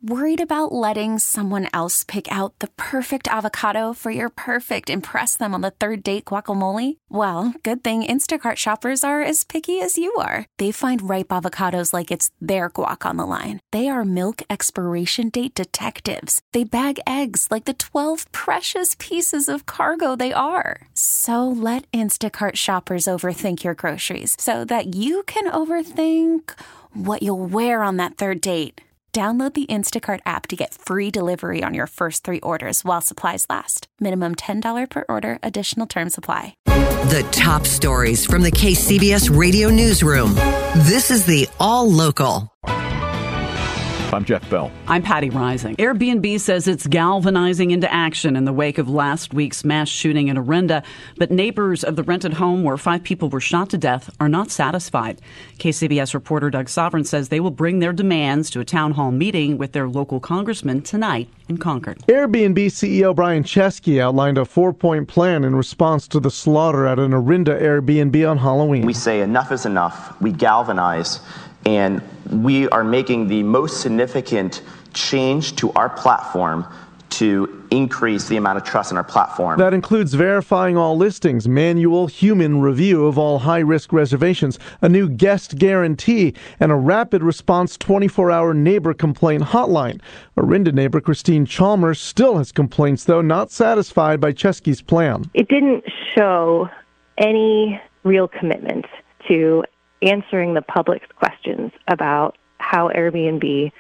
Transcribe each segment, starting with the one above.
Worried about letting someone else pick out the perfect avocado for your perfect impress them on the third date guacamole? Well, good thing Instacart shoppers are as picky as you are. They find ripe avocados like it's their guac on the line. They are milk expiration date detectives. They bag eggs like the 12 precious pieces of cargo they are. So let Instacart shoppers overthink your groceries so that you can overthink what you'll wear on that third date. Download the Instacart app to get free delivery on your first 3 orders while supplies last. Minimum $10 per order. Additional terms apply. The top stories from the KCBS Radio Newsroom. This is the All Local. I'm Jeff Bell. I'm Patty Rising. Airbnb says it's galvanizing into action in the wake of last week's mass shooting in Orinda, but neighbors of the rented home where 5 people were shot to death are not satisfied. KCBS reporter Doug Sovereign says they will bring their demands to a town hall meeting with their local congressman tonight in Concord. Airbnb CEO Brian Chesky outlined a 4-point plan in response to the slaughter at an Orinda Airbnb on Halloween. We say enough is enough. We galvanize. And we are making the most significant change to our platform to increase the amount of trust in our platform. That includes verifying all listings, manual human review of all high-risk reservations, a new guest guarantee, and a rapid response 24-hour neighbor complaint hotline. Orinda neighbor Christine Chalmers still has complaints, though not satisfied by Chesky's plan. It didn't show any real commitment to answering the public's questions about how Airbnb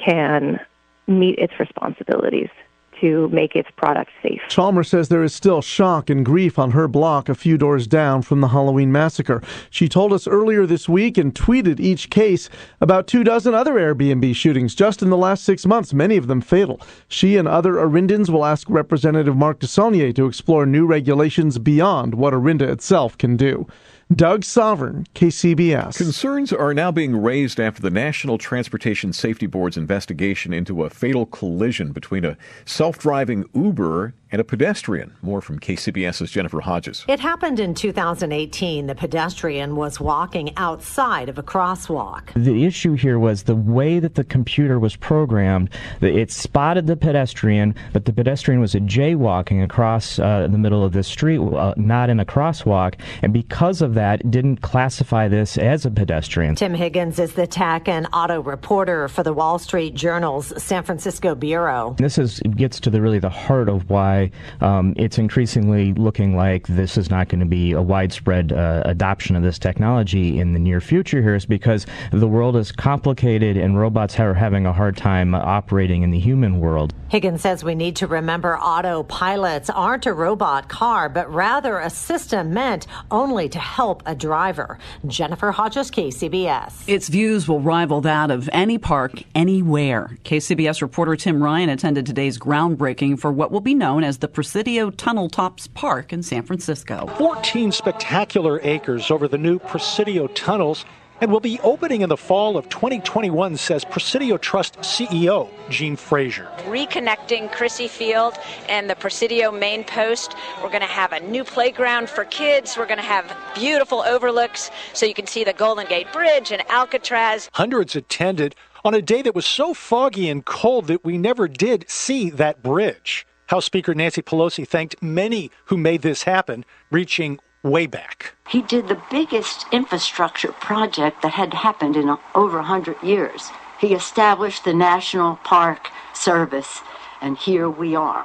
can meet its responsibilities to make its product safe. Chalmers says there is still shock and grief on her block a few doors down from the Halloween massacre. She told us earlier this week and tweeted each case about 24 other Airbnb shootings just in the last 6 months, many of them fatal. She and other Orindans will ask Representative Mark DeSaulnier to explore new regulations beyond what Orinda itself can do. Doug Sovereign, KCBS. Concerns are now being raised after the National Transportation Safety Board's investigation into a fatal collision between a self-driving Uber and a pedestrian. More from KCBS's Jennifer Hodges. It happened in 2018. The pedestrian was walking outside of a crosswalk. The issue here was the way that the computer was programmed. It spotted the pedestrian, but the pedestrian was jaywalking across the middle of the street, not in a crosswalk, and because of that, it didn't classify this as a pedestrian. Tim Higgins is the tech and auto reporter for the Wall Street Journal's San Francisco bureau. This gets to the heart of why it's increasingly looking like this is not going to be a widespread adoption of this technology in the near future here, is because the world is complicated and robots are having a hard time operating in the human world. Higgins says we need to remember autopilots aren't a robot car, but rather a system meant only to help a driver. Jennifer Hodges, KCBS. Its views will rival that of any park, anywhere. KCBS reporter Tim Ryan attended today's groundbreaking for what will be known as the Presidio Tunnel Tops Park in San Francisco. 14 spectacular acres over the new Presidio tunnels and will be opening in the fall of 2021, says Presidio Trust CEO Gene Frazier. Reconnecting Crissy Field and the Presidio main post. We're going to have a new playground for kids. We're going to have beautiful overlooks so you can see the Golden Gate Bridge and Alcatraz. Hundreds attended on a day that was so foggy and cold that we never did see that bridge. House Speaker Nancy Pelosi thanked many who made this happen, reaching way back. He did the biggest infrastructure project that had happened in over 100 years. He established the National Park Service, and here we are.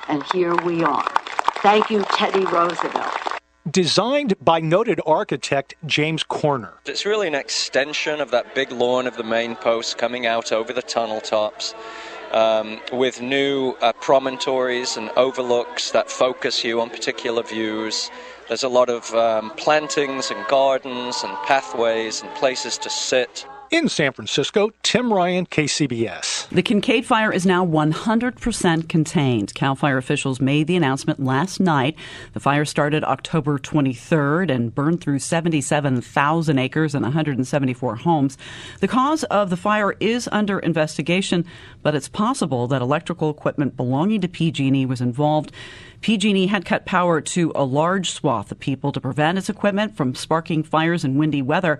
Thank you, Teddy Roosevelt. Designed by noted architect James Corner. It's really an extension of that big lawn of the main post coming out over the tunnel tops. With new promontories and overlooks that focus you on particular views. There's a lot of plantings and gardens and pathways and places to sit. In San Francisco, Tim Ryan, KCBS. The Kincaid fire is now 100% contained. CAL FIRE officials made the announcement last night. The fire started October 23rd and burned through 77,000 acres and 174 homes. The cause of the fire is under investigation, but it's possible that electrical equipment belonging to PG&E was involved. PG&E had cut power to a large swath of people to prevent its equipment from sparking fires in windy weather,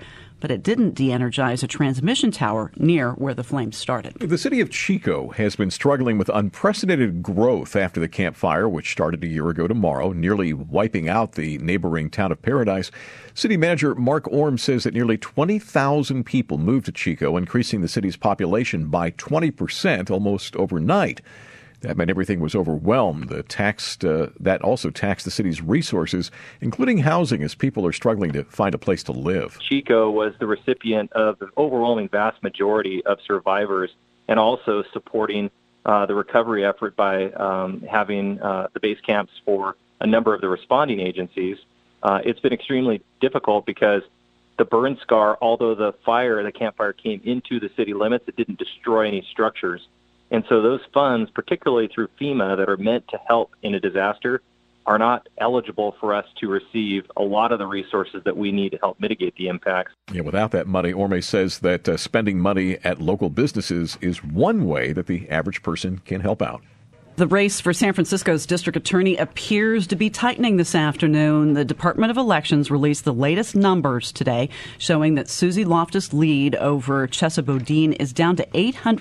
but it didn't de-energize a transmission tower near where the flames started. The city of Chico has been struggling with unprecedented growth after the Camp Fire, which started a year ago tomorrow, nearly wiping out the neighboring town of Paradise. City manager Mark Orm says that nearly 20,000 people moved to Chico, increasing the city's population by 20% almost overnight. That meant everything was overwhelmed. That also taxed the city's resources, including housing, as people are struggling to find a place to live. Chico was the recipient of the overwhelming vast majority of survivors, and also supporting the recovery effort by having the base camps for a number of the responding agencies. It's been extremely difficult because the burn scar, although the Camp Fire came into the city limits, it didn't destroy any structures. And so those funds, particularly through FEMA, that are meant to help in a disaster, are not eligible for us to receive a lot of the resources that we need to help mitigate the impacts. Yeah, without that money, Orme says that spending money at local businesses is one way that the average person can help out. The race for San Francisco's district attorney appears to be tightening this afternoon. The Department of Elections released the latest numbers today, showing that Susie Loftus' lead over Chesa Boudin is down to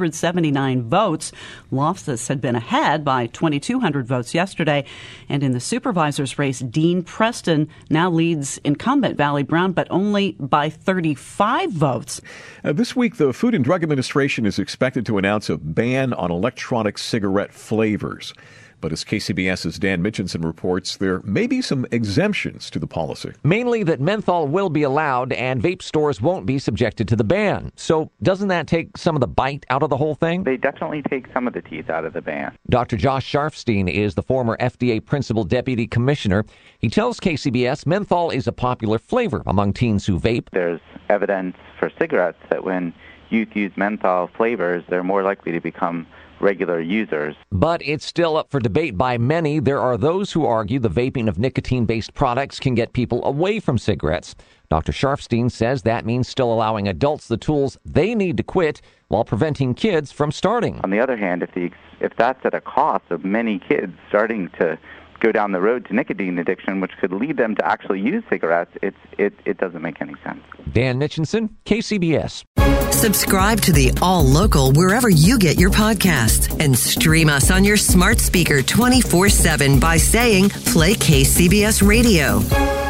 879 votes. Loftus had been ahead by 2,200 votes yesterday. And in the supervisor's race, Dean Preston now leads incumbent Valley Brown, but only by 35 votes. This week, the Food and Drug Administration is expected to announce a ban on electronic cigarette flavors. But as KCBS's Dan Mitchinson reports, there may be some exemptions to the policy. Mainly that menthol will be allowed and vape stores won't be subjected to the ban. So doesn't that take some of the bite out of the whole thing? They definitely take some of the teeth out of the ban. Dr. Josh Sharfstein is the former FDA Principal Deputy Commissioner. He tells KCBS menthol is a popular flavor among teens who vape. There's evidence for cigarettes that when youth use menthol flavors, they're more likely to become regular users. But it's still up for debate by many. There are those who argue the vaping of nicotine-based products can get people away from cigarettes. Dr. Sharfstein says that means still allowing adults the tools they need to quit while preventing kids from starting. On the other hand, if that's at a cost of many kids starting to go down the road to nicotine addiction, which could lead them to actually use cigarettes, it doesn't make any sense. Dan Mitchinson, KCBS. Subscribe to the All Local wherever you get your podcasts and stream us on your smart speaker 24/7 by saying, play KCBS Radio.